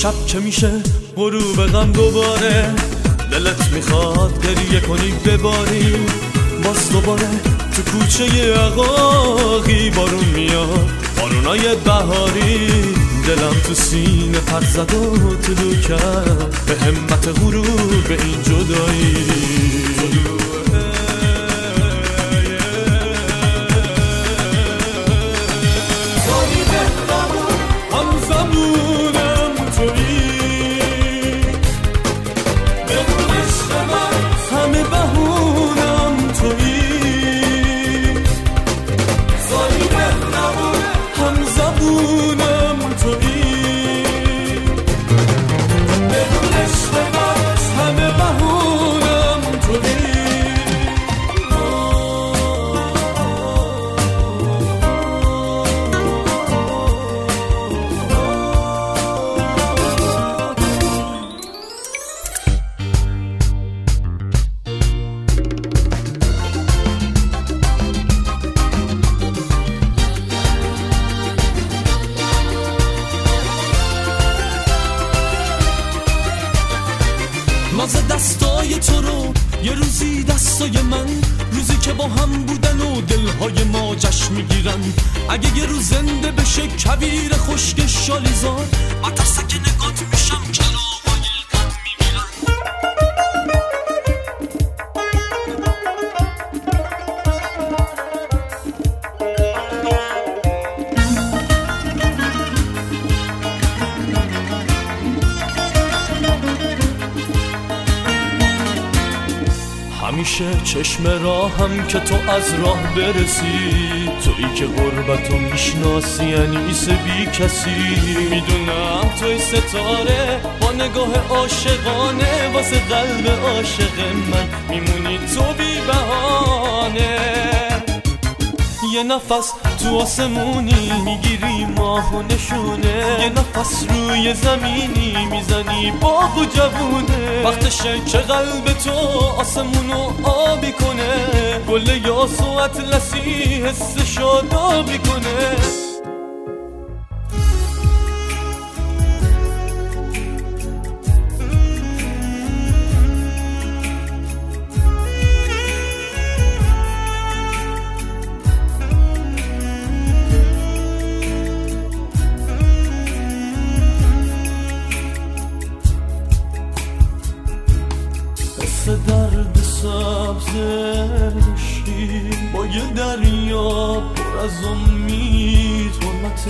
شب که میشه غروب غم دوباره، دلت میخواد گریه کنی بباری، باز دوباره تو کوچه عقاقی بارون میاد، بارونای بهاری. دلم تو سینه پر زد و طلوع کرد به همت غروب این جدایی. ناز دستای تو رو یه روزی دستای من، روزی که با هم بودن و دلهای ما جشن میگیرن. اگه یه روز زنده بشه کویر خشک شالیزار، من ترسک نگات میشم کلاغای غم میمیرن. همیشه چشم راهم که تو از راه برسی، تویی که غربتو میشناسی انیس بی کسی. میدونم توی ستاره با نگاه عاشقانه، واسه قلب عاشق من میمونی تو بی بهانه. یه نفس تو آسمونی میگیری ماه و نشونه، یه نفس روی زمینی میزنی باغ و جوونه. وقتشه که قلب تو آسمونو آبی کنه، گل یاس و اطلسی حس شادابی کنه. درد سبزشی با یه دریا پر از امید، حرمت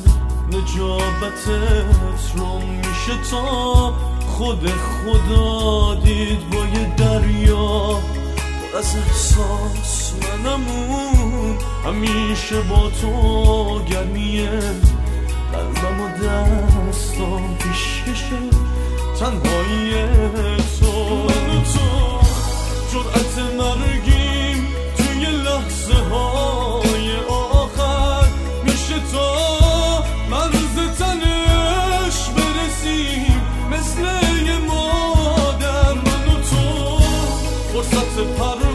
نجابتت رو میشه تا خود خدا دید. با یه دریا پر از احساس منمون، همیشه با تو گرمیه قلبم و دستم پیشکشه تنهایی تو. من و تو جرأت مرگیم توی لحظه های آخر، میشه تا مرز تنش برسیم مثل یه مادر. من و تو فرصت پر